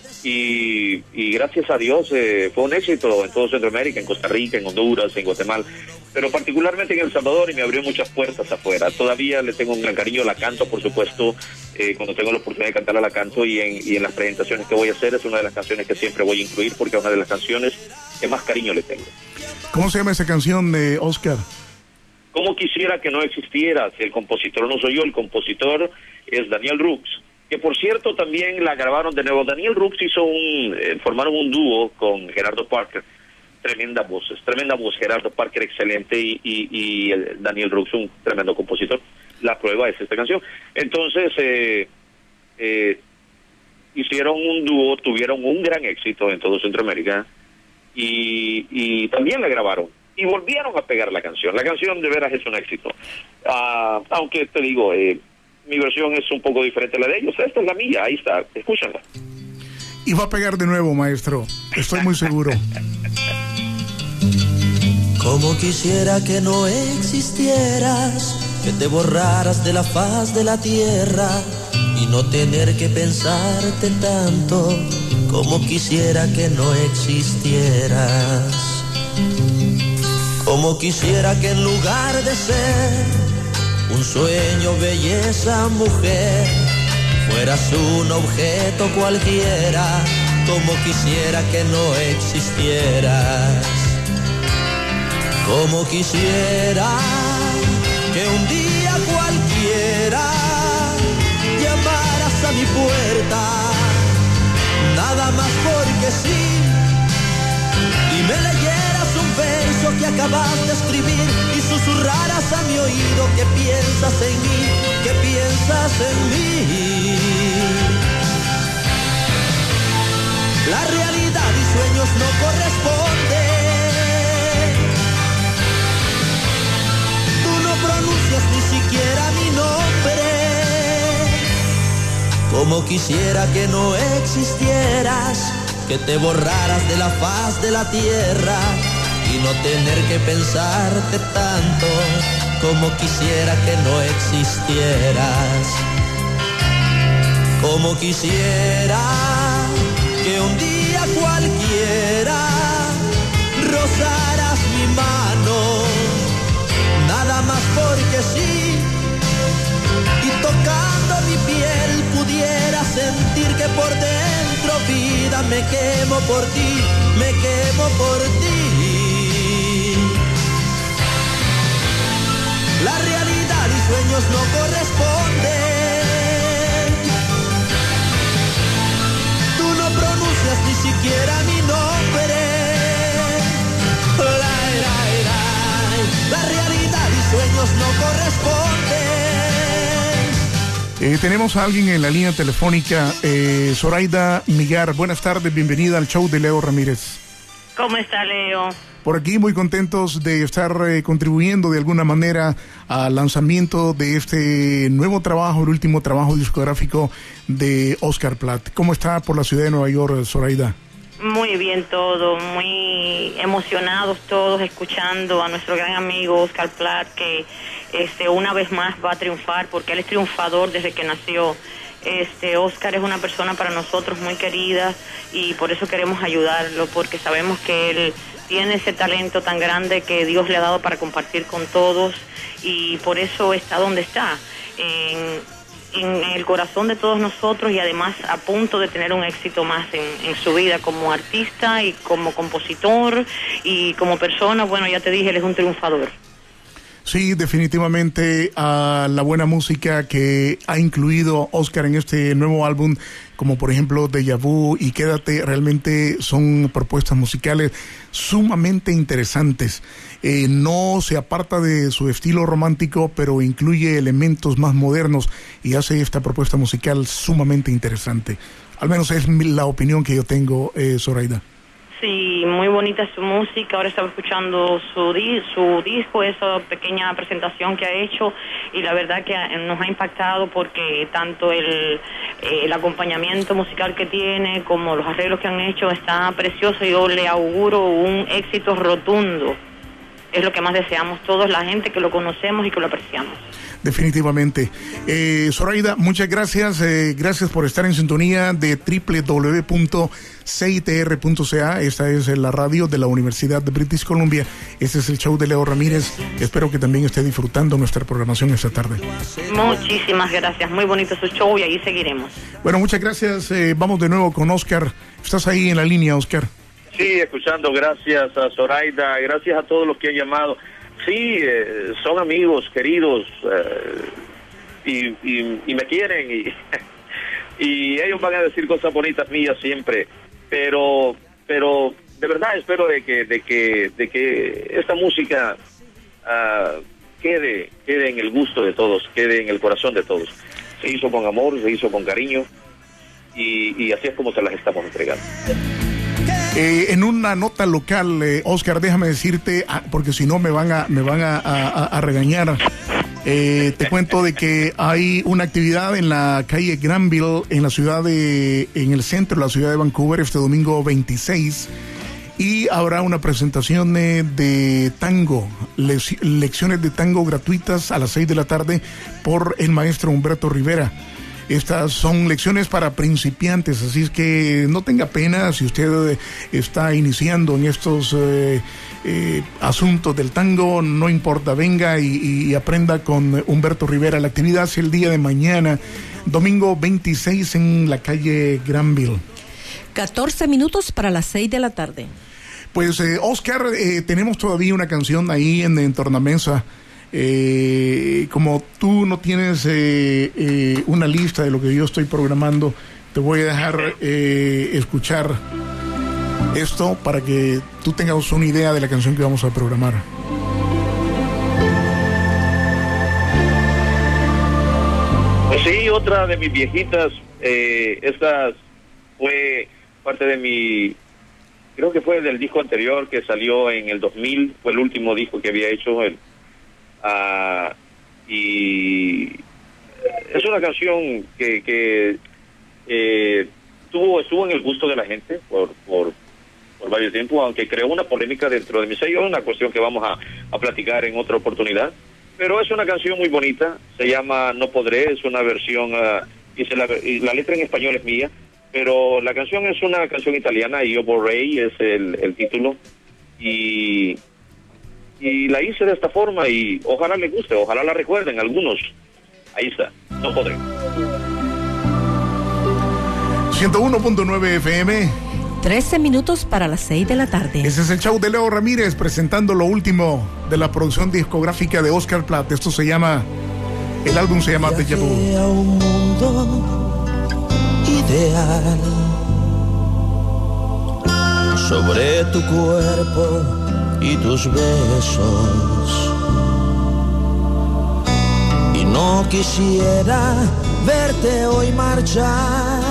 Y, y gracias a Dios eh, fue un éxito en todo Centroamérica, en Costa Rica, en Honduras, en Guatemala, pero particularmente en El Salvador, y me abrió muchas puertas afuera. Todavía le tengo un gran cariño, la canto, por supuesto, eh, cuando tengo la oportunidad de cantarla la canto, y en, y en las presentaciones que voy a hacer es una de las canciones que siempre voy a incluir porque es una de las canciones que más cariño le tengo. ¿Cómo se llama esa canción de Oscar? Como quisiera que no existieras. El compositor no soy yo, el compositor es Daniel Rux, que por cierto también la grabaron de nuevo. Daniel Rux hizo un, eh, formaron un dúo con Gerardo Parker, tremenda voz, tremenda voz, Gerardo Parker excelente y, y, y el Daniel Rux un tremendo compositor. La prueba es esta canción. Entonces eh, eh, hicieron un dúo, tuvieron un gran éxito en todo Centroamérica y, y también la grabaron y volvieron a pegar la canción. La canción de veras es un éxito, uh, aunque te digo, eh, mi versión es un poco diferente a la de ellos. Esta es la mía, ahí está, escúchala. Y va a pegar de nuevo, maestro, estoy muy seguro. Como quisiera que no existieras, que te borraras de la faz de la tierra y no tener que pensarte tanto. Como quisiera que no existieras. Como quisiera que en lugar de ser un sueño, belleza, mujer. Fueras un objeto cualquiera, como quisiera que no existieras. Como quisiera que un día cualquiera llamaras a mi puerta, nada más porque sí, y me leyeras un verso que acabas de escribir y susurraras a mi oído que piensas en mí, que piensas en mí. La realidad y sueños no corresponden. Tú no pronuncias ni siquiera mi nombre. Como quisiera que no existieras, que te borraras de la faz de la tierra y no tener que pensarte tanto. Como quisiera que no existieras. Como quisiera que un día cualquiera rozaras mi mano, nada más porque sí, y tocando mi piel pudiera sentir que por dentro, vida, me quemo por ti, me quemo por ti. La realidad y sueños no corresponden. Tú no pronuncias ni siquiera mi nombre. La, la, la, la realidad y sueños no corresponden. Eh, tenemos a alguien en la línea telefónica, eh, Zoraida Millar. Buenas tardes, bienvenida al show de Leo Ramírez. ¿Cómo está, Leo? Por aquí muy contentos de estar eh, contribuyendo de alguna manera al lanzamiento de este nuevo trabajo, el último trabajo discográfico de Oscar Platt. ¿Cómo está por la ciudad de Nueva York, Zoraida? Muy bien todo, muy emocionados todos escuchando a nuestro gran amigo Oscar Platt, que este una vez más va a triunfar, porque él es triunfador desde que nació. Este Oscar es una persona para nosotros muy querida y por eso queremos ayudarlo, porque sabemos que él tiene ese talento tan grande que Dios le ha dado para compartir con todos, y por eso está donde está, en, en el corazón de todos nosotros, y además a punto de tener un éxito más en, en su vida como artista y como compositor y como persona. Bueno, ya te dije, él es un triunfador. Sí, definitivamente a la buena música que ha incluido Oscar en este nuevo álbum, como por ejemplo Deja Vu y Quédate, realmente son propuestas musicales sumamente interesantes. Eh, no se aparta de su estilo romántico, pero incluye elementos más modernos y hace esta propuesta musical sumamente interesante. Al menos es la opinión que yo tengo, eh, Zoraida. Sí, muy bonita su música. Ahora estaba escuchando su, di su disco, esa pequeña presentación que ha hecho, y la verdad que nos ha impactado, porque tanto el, eh, el acompañamiento musical que tiene como los arreglos que han hecho está precioso. Yo le auguro un éxito rotundo. Es lo que más deseamos todos, la gente que lo conocemos y que lo apreciamos. Definitivamente. Eh, Zoraida, muchas gracias. Eh, gracias por estar en sintonía de doble u doble u doble u punto c i t r punto c a. Esta es la radio de la Universidad de British Columbia. Este es el show de Leo Ramírez. Espero que también esté disfrutando nuestra programación esta tarde. Muchísimas gracias. Muy bonito su show y ahí seguiremos. Bueno, muchas gracias. Eh, vamos de nuevo con Oscar. ¿Estás ahí en la línea, Oscar? Sí, escuchando. Gracias a Zoraida. Gracias a todos los que han llamado. Sí, eh, son amigos, queridos, eh, y, y, y me quieren, y, y ellos van a decir cosas bonitas mías siempre, pero pero de verdad espero de que de que de que esta música uh, quede quede en el gusto de todos, quede en el corazón de todos. Se hizo con amor, se hizo con cariño, y, y así es como se las estamos entregando. Eh, en una nota local, eh, Oscar, déjame decirte, ah, porque si no me van a me van a, a, a regañar. Eh, te cuento de que hay una actividad en la calle Granville, en la ciudad de, en el centro de la ciudad de Vancouver, este domingo veintiséis, y habrá una presentación de, de tango, le, lecciones de tango gratuitas a las seis de la tarde por el maestro Humberto Rivera. Estas son lecciones para principiantes, así es que no tenga pena si usted está iniciando en estos eh, eh, asuntos del tango, no importa, venga y, y aprenda con Humberto Rivera. La actividad es el día de mañana, domingo veintiséis, en la calle Granville. catorce minutos para las seis de la tarde. Pues eh, Oscar, eh, tenemos todavía una canción ahí en, en Tornamesa. Eh, como tú no tienes eh, eh, una lista de lo que yo estoy programando, te voy a dejar eh, escuchar esto para que tú tengas una idea de la canción que vamos a programar. Pues sí, otra de mis viejitas, eh, esta fue parte de mi, creo que fue del disco anterior que salió en el dos mil, fue el último disco que había hecho el Uh, y es una canción que, que eh, tuvo, estuvo en el gusto de la gente por, por, por varios tiempos, aunque creó una polémica dentro de mi sello, una cuestión que vamos a, a platicar en otra oportunidad, pero es una canción muy bonita, se llama No Podré, es una versión, uh, y, se la, y la letra en español es mía, pero la canción es una canción italiana, Io Vorrei es el, el título, y Y la hice de esta forma y ojalá les guste, ojalá la recuerden algunos. Ahí está, No Podré. ciento uno punto nueve F M. trece minutos para las seis de la tarde. Ese es el show de Leo Ramírez presentando lo último de la producción discográfica de Oscar Platt. Esto se llama, el álbum se llama Deja Vu. A un mundo ideal sobre tu cuerpo y tus besos, y no quisiera verte hoy marchar,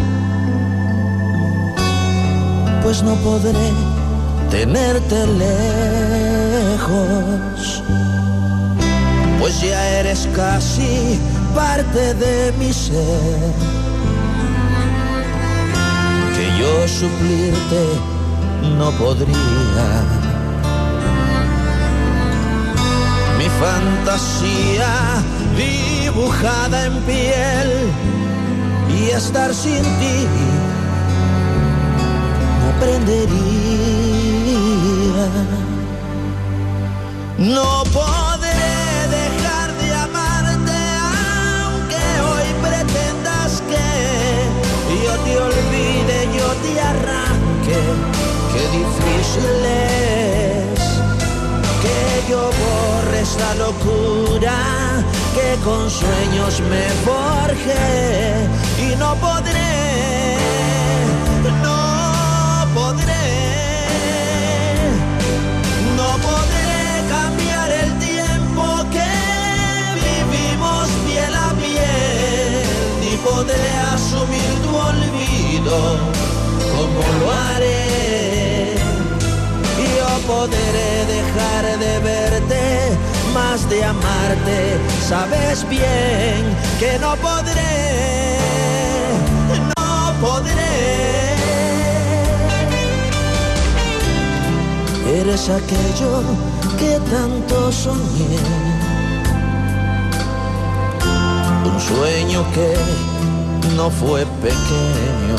pues no podré tenerte lejos, pues ya eres casi parte de mi ser, que yo suplirte no podría. Mi fantasía dibujada en piel, y estar sin ti no aprendería. No podré dejar de amarte, aunque hoy pretendas que yo te olvide, yo te arranque. Qué difícil es que yo borre esta locura que con sueños me forjé, y no podré, no podré, no podré cambiar el tiempo que vivimos piel a piel, ni podré asumir tu olvido como lo haré. Yo podré dejar de verte, más de amarte, sabes bien que no podré, no podré. Eres aquello que tanto soñé, un sueño que no fue pequeño.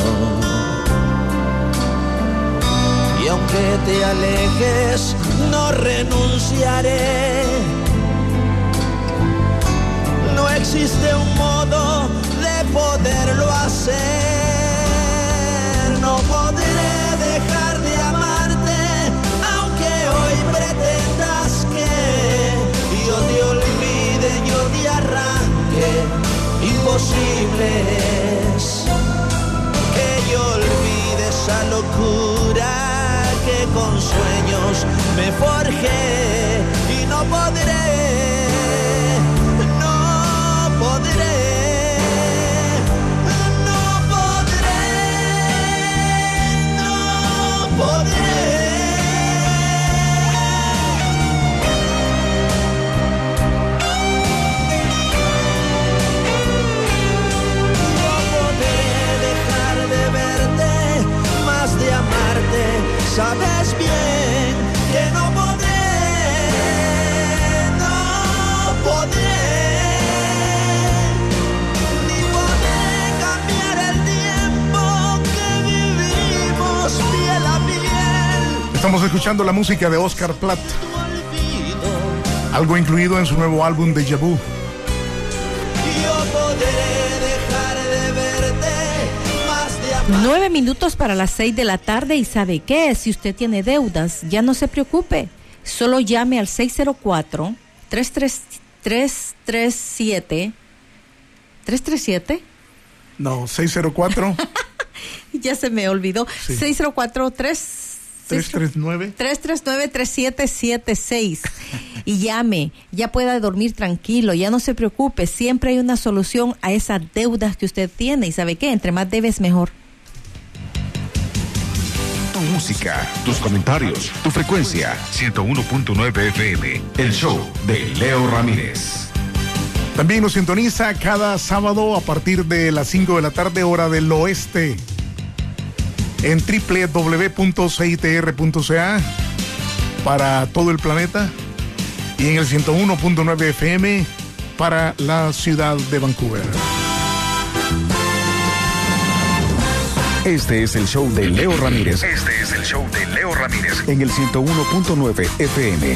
Y aunque te alejes, no renunciaré. No existe un modo de poderlo hacer. No podré dejar de amarte, aunque hoy pretendas que yo te olvide, yo te arranque. Imposible es que yo olvide esa locura que con sueños me forjé, y no podré, no podré, no podré, no podré. No podré dejar de verte, más de amarte. Sabes bien que no podré, Estamos escuchando la música de Oscar Platt, algo incluido en su nuevo álbum Déjà Vu. Nueve minutos para las seis de la tarde. ¿Y sabe qué? Si usted tiene deudas, ya no se preocupe. Solo llame al seis cero cuatro, tres tres siete ¿tres tres siete? No, seis cero cuatro. Ya se me olvidó. Sí. seis cero cuatro, tres tres tres nueve tres tres nueve, tres siete siete seis. Y llame, ya pueda dormir tranquilo, ya no se preocupe. Siempre hay una solución a esas deudas que usted tiene. ¿Y sabe qué? Entre más debes, mejor. Tu música, tus comentarios, tu frecuencia. ciento uno punto nueve F M. El show de Leo Ramírez. También nos sintoniza cada sábado a partir de las cinco de la tarde, hora del oeste, en doble u doble u doble u punto c i t r punto c a para todo el planeta y en el ciento uno punto nueve F M para la ciudad de Vancouver. Este es el show de Leo Ramírez. Este es el show de Leo Ramírez. En el ciento uno punto nueve F M.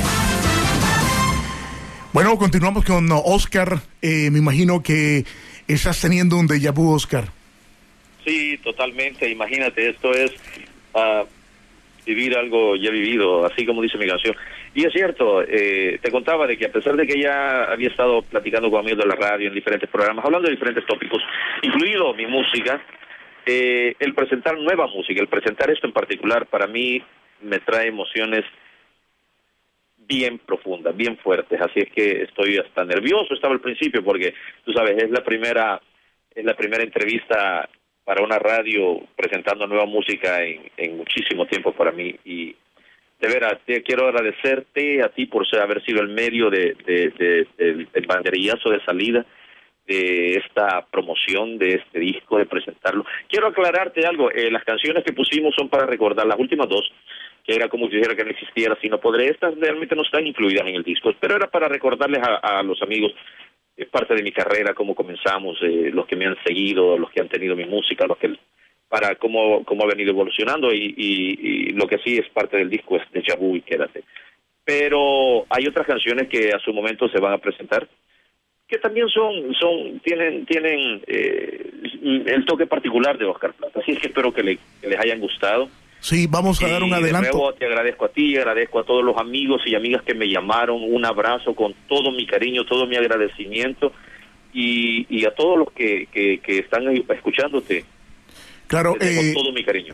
Bueno, continuamos con Oscar. Eh, me imagino que estás teniendo un déjà vu, Oscar. Sí, totalmente. Imagínate, esto es uh, vivir algo ya vivido, así como dice mi canción. Y es cierto, eh, te contaba de que a pesar de que ya había estado platicando con amigos de la radio en diferentes programas, hablando de diferentes tópicos, incluido mi música, eh, el presentar nueva música, el presentar esto en particular, para mí me trae emociones bien profundas, bien fuertes. Así es que estoy hasta nervioso, estaba al principio, porque tú sabes, es la primera, es la primera entrevista para una radio presentando nueva música en, en muchísimo tiempo para mí. Y de veras, te quiero agradecerte a ti por ser, haber sido el medio de, de, de, de, del banderillazo de salida de esta promoción de este disco, de presentarlo. Quiero aclararte algo, eh, las canciones que pusimos son para recordar, las últimas dos, que era como si dijera que no existiera, si no podré, estas realmente no están incluidas en el disco, pero era para recordarles a, a los amigos eh, parte de mi carrera, cómo comenzamos, eh, los que me han seguido, los que han tenido mi música, los que para cómo, cómo ha venido evolucionando, y, y, y lo que sí es parte del disco es Déjà Vu y Quédate. Pero hay otras canciones que a su momento se van a presentar, que también son, son tienen tienen eh, el toque particular de Oscar Platt. Así es que espero que, le, que les hayan gustado. Sí, vamos a dar un y adelanto. De nuevo te agradezco a ti, agradezco a todos los amigos y amigas que me llamaron. Un abrazo con todo mi cariño, todo mi agradecimiento, y, y a todos los que, que, que están escuchándote. Claro, eh, con todo mi cariño.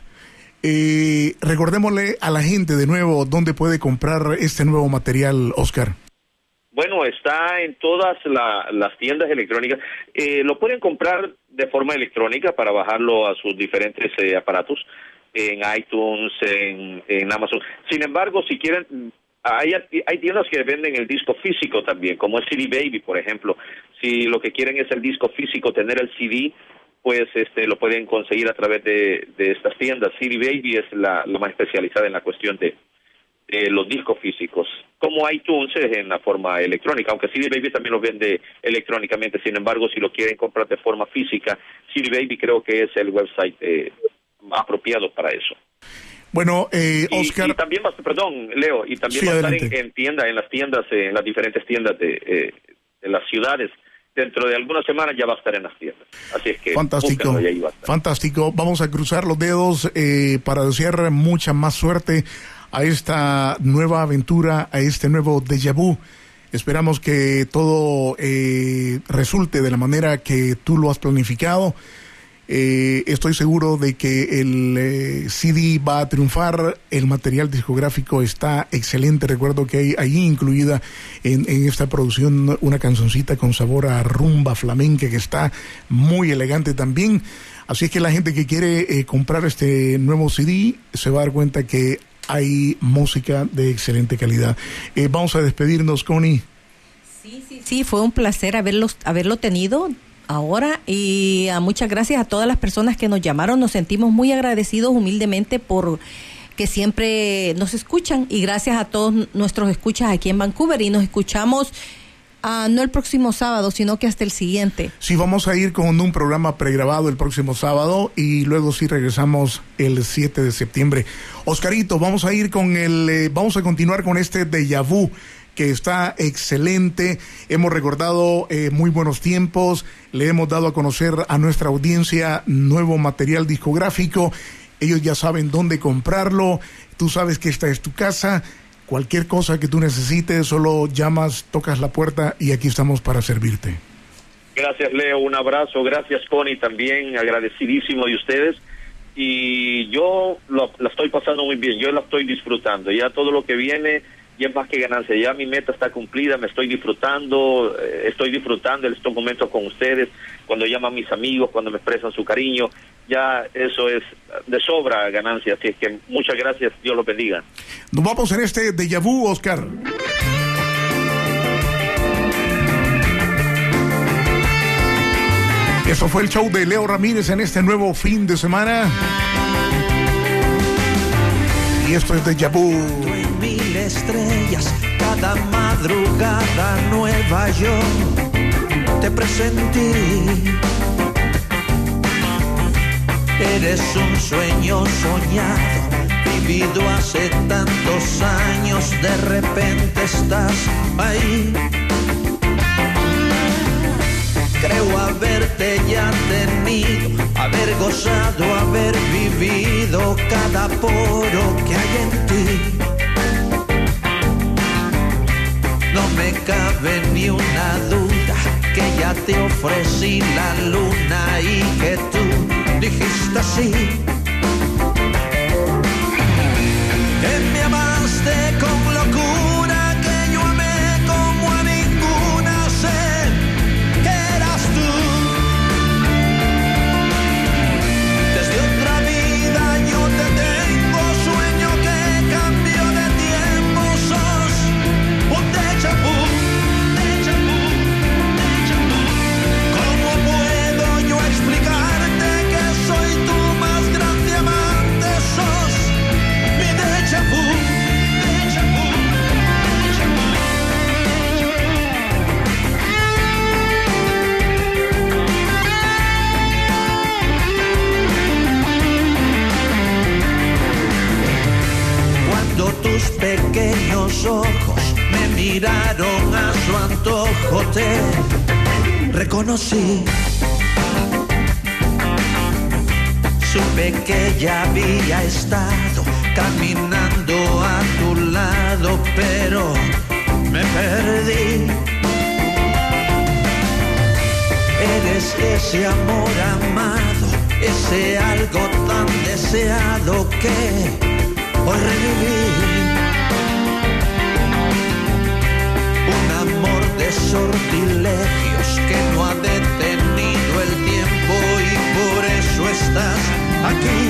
Eh, recordémosle a la gente de nuevo dónde puede comprar este nuevo material, Oscar. Bueno, está en todas la, las tiendas electrónicas. Eh, lo pueden comprar de forma electrónica para bajarlo a sus diferentes eh, aparatos, en iTunes, en, en Amazon. Sin embargo, si quieren, hay, hay tiendas que venden el disco físico también, como es C D Baby, por ejemplo. Si lo que quieren es el disco físico, tener el C D, pues este lo pueden conseguir a través de, de estas tiendas. C D Baby es la, la más especializada en la cuestión de Eh, los discos físicos, como iTunes es en la forma electrónica, aunque C D Baby también lo vende electrónicamente. Sin embargo, si lo quieren comprar de forma física, C D Baby creo que es el website eh, apropiado para eso. Bueno, eh, Oscar... Y, y también va, perdón, Leo, y también sí, va a estar adelante. en, en tienda, en las tiendas, eh, en las diferentes tiendas de, eh, de las ciudades. Dentro de algunas semanas ya va a estar en las tiendas. Así es que fantástico, búsquenlo y ahí va a estar. Fantástico. Vamos a cruzar los dedos eh, para desear mucha más suerte a esta nueva aventura, a este nuevo déjà vu. Esperamos que todo eh, resulte de la manera que tú lo has planificado. Eh, estoy seguro de que el eh, C D va a triunfar, el material discográfico está excelente. Recuerdo que hay ahí incluida en, en esta producción una canzoncita con sabor a rumba flamenca que está muy elegante también. Así es que la gente que quiere eh, comprar este nuevo C D se va a dar cuenta que hay música de excelente calidad. Eh, vamos a despedirnos, Connie. Sí, sí, sí, fue un placer haberlos, haberlo tenido ahora, y a muchas gracias a todas las personas que nos llamaron. Nos sentimos muy agradecidos humildemente por que siempre nos escuchan, y gracias a todos nuestros escuchas aquí en Vancouver, y nos escuchamos Uh, no el próximo sábado, sino que hasta el siguiente. Sí, vamos a ir con un programa pregrabado el próximo sábado y luego sí regresamos el siete de septiembre. Oscarito, vamos a ir con el, eh, vamos a continuar con este déjà vu que está excelente. Hemos recordado eh, muy buenos tiempos, le hemos dado a conocer a nuestra audiencia nuevo material discográfico. Ellos ya saben dónde comprarlo, tú sabes que esta es tu casa. Cualquier cosa que tú necesites, solo llamas, tocas la puerta y aquí estamos para servirte. Gracias, Leo, un abrazo. Gracias, Connie, también agradecidísimo de ustedes. Y yo lo, la estoy pasando muy bien, yo la estoy disfrutando. Ya todo lo que viene ya es más que ganancia. Ya mi meta está cumplida, me estoy disfrutando, eh, estoy disfrutando estos momentos con ustedes, cuando llaman mis amigos, cuando me expresan su cariño. Ya eso es de sobra ganancia, así es que muchas gracias, Dios los bendiga. Nos vamos en este déjà vu, Oscar. Eso fue el show de Leo Ramírez en este nuevo fin de semana. Y esto es déjà vu. En mil estrellas, cada madrugada nueva yo te presentí. Eres un sueño soñado, vivido hace tantos años, de repente estás ahí. Creo haberte ya tenido, haber gozado, haber vivido cada poro que hay en ti. No me cabe ni una duda que ya te ofrecí la luna y que tú dijiste así. Que me amaste con locura, que yo amé como a ninguna, sé que eras tú. Desde otra vida yo te tengo, sueño que cambió de tiempo, sos un déjà vu, déjà vu, déjà vu. ¿Cómo puedo yo explicarte que soy tu más grande amante? Sos mi déjà vu, déjà vu, déjà vu. Cuando tus pequeños ojos me miraron a su antojo, te reconocí. Supe que ya había estado caminando a tu lado, pero me perdí. Eres ese amor amado, ese algo tan deseado que hoy reviví. Un amor de sortilegios que no ha detenido el tiempo y por eso estás aquí.